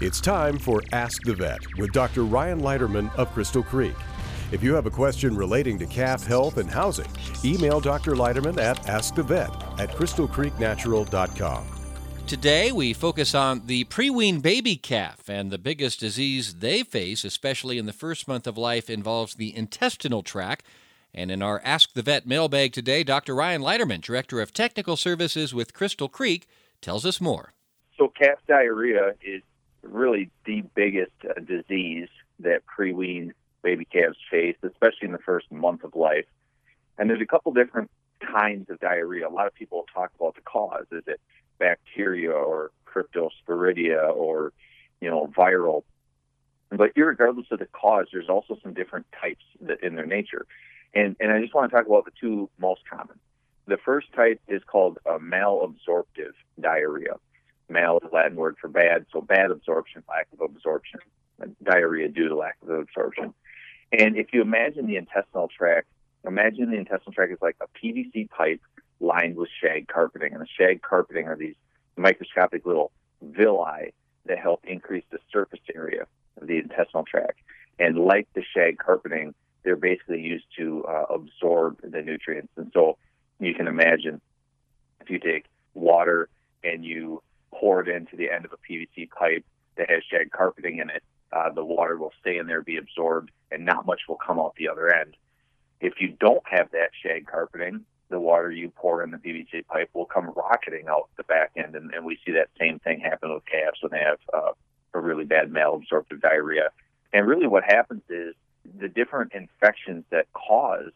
It's time for Ask the Vet with Dr. Ryan Leiterman of Crystal Creek. If you have a question relating to calf health and housing, email Dr. Leiterman at askthevet@crystalcreeknatural.com. Today, we focus on the pre-wean baby calf, and the biggest disease they face, especially in the first month of life, involves the intestinal tract. And in our Ask the Vet mailbag today, Dr. Ryan Leiterman, Director of Technical Services with Crystal Creek, tells us more. So calf diarrhea is really the biggest disease that pre-wean baby calves face, especially in the first month of life. And there's a couple different kinds of diarrhea. A lot of people talk about the cause. Is it bacteria or cryptosporidia or, viral? But irregardless of the cause, there's also some different types in their nature. And I just want to talk about the two most common. The first type is called malabsorptive diarrhea. Mal is the Latin word for bad, so bad absorption, lack of absorption, diarrhea due to lack of absorption. And if you imagine the intestinal tract is like a PVC pipe lined with shag carpeting. And the shag carpeting are these microscopic little villi that help increase the surface area of the intestinal tract. And like the shag carpeting, they're basically used to absorb the nutrients. And so you can imagine if you take water and you pour it into the end of a PVC pipe that has shag carpeting in it, the water will stay in there, be absorbed, and not much will come out the other end. If you don't have that shag carpeting, the water you pour in the PVC pipe will come rocketing out the back end, and we see that same thing happen with calves when they have a really bad malabsorptive diarrhea. And really what happens is the different infections that cause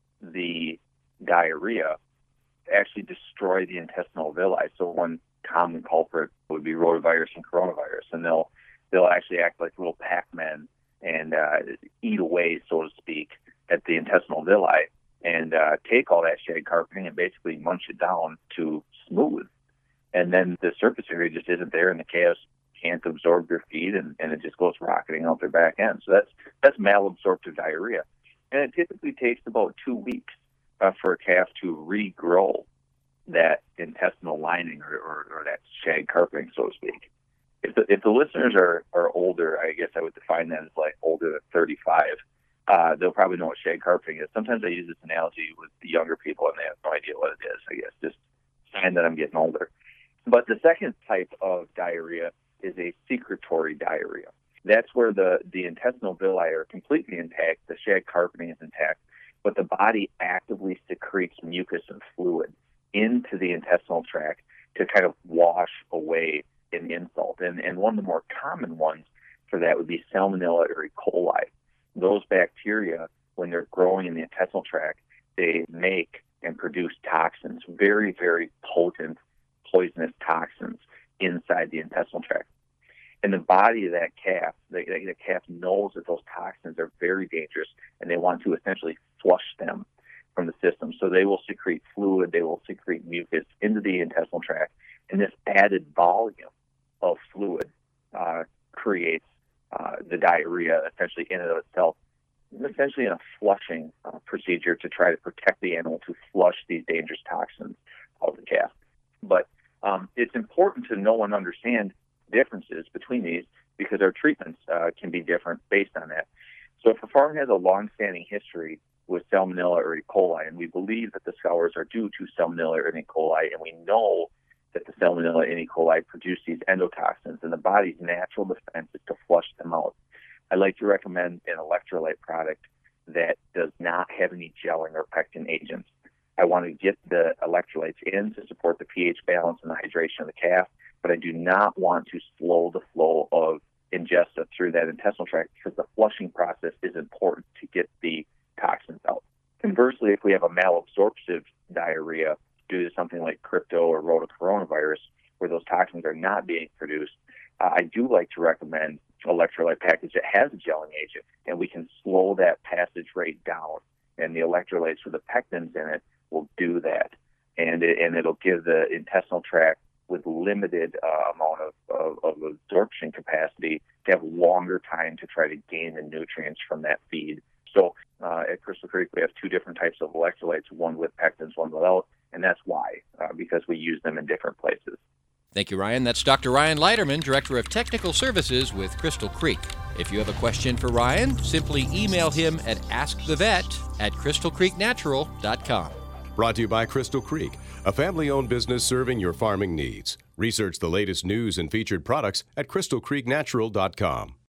the diarrhea actually destroy the intestinal villi. So one common culprit would be rotavirus and coronavirus, and they'll actually act like little Pac-Men and eat away, so to speak, at the intestinal villi and take all that shag carpeting and basically munch it down to smooth. And then the surface area just isn't there, and the calves can't absorb their feed, and it just goes rocketing out their back end. So that's malabsorptive diarrhea. And it typically takes about 2 weeks for a calf to regrow that intestinal lining or that shag carpeting, so to speak. If the listeners are older, I guess I would define that as like older than 35, they'll probably know what shag carpeting is. Sometimes I use this analogy with the younger people, and they have no idea what it is, I guess, just sign that I'm getting older. But the second type of diarrhea is a secretory diarrhea. That's where the intestinal villi are completely intact, the shag carpeting is intact, but the body actively secretes mucus and fluid into the intestinal tract to kind of wash away an insult. And one of the more common ones for that would be Salmonella or E. coli. Those bacteria, when they're growing in the intestinal tract, they make and produce toxins, very, very potent, poisonous toxins inside the intestinal tract. And the body of that calf, the calf knows that those toxins are very dangerous, and they want to essentially flush them from the system. So they will secrete fluid, they will secrete mucus into the intestinal tract, and this added volume of fluid creates the diarrhea essentially in and of itself, essentially in a flushing procedure to try to protect the animal to flush these dangerous toxins out of the calf. But it's important to know and understand differences between these because our treatments can be different based on that. So if a farm has a long-standing history with Salmonella or E. coli, and we believe that the scours are due to Salmonella or E. coli, and we know that the Salmonella and E. coli produce these endotoxins, and the body's natural defense is to flush them out, I like to recommend an electrolyte product that does not have any gelling or pectin agents. I want to get the electrolytes in to support the pH balance and the hydration of the calf, but I do not want to slow the flow of ingesta through that intestinal tract because the flushing process is important to get the toxins out. Conversely, if we have a malabsorptive diarrhea due to something like crypto or rotocoronavirus, where those toxins are not being produced, I do like to recommend an electrolyte package that has a gelling agent, and we can slow that passage rate down. And the electrolytes with the pectins in it will do that, and it'll give the intestinal tract with limited amount of absorption capacity to have longer time to try to gain the nutrients from that feed. So at Crystal Creek, we have two different types of electrolytes, one with pectins, one without, and that's why, because we use them in different places. Thank you, Ryan. That's Dr. Ryan Leiterman, Director of Technical Services with Crystal Creek. If you have a question for Ryan, simply email him at askthevet@crystalcreeknatural.com. Brought to you by Crystal Creek, a family-owned business serving your farming needs. Research the latest news and featured products at crystalcreeknatural.com.